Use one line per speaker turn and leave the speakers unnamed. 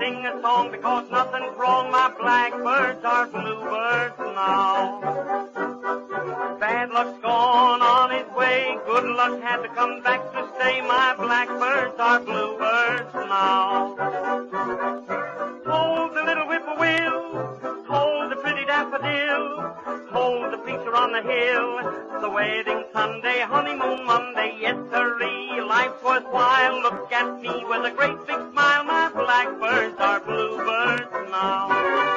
sing a song because nothing's wrong. My blackbirds are bluebirds now. Bad luck's gone on his way. Good luck had to come back to stay. My blackbirds are bluebirds now. Hold the little whippoorwill. Hold the pretty daffodil. Hold the preacher on the hill. The wedding Sunday, honeymoon Monday, yes sirree. Life's worthwhile. Look at me with a great big smile. My blackbirds are bluebirds now.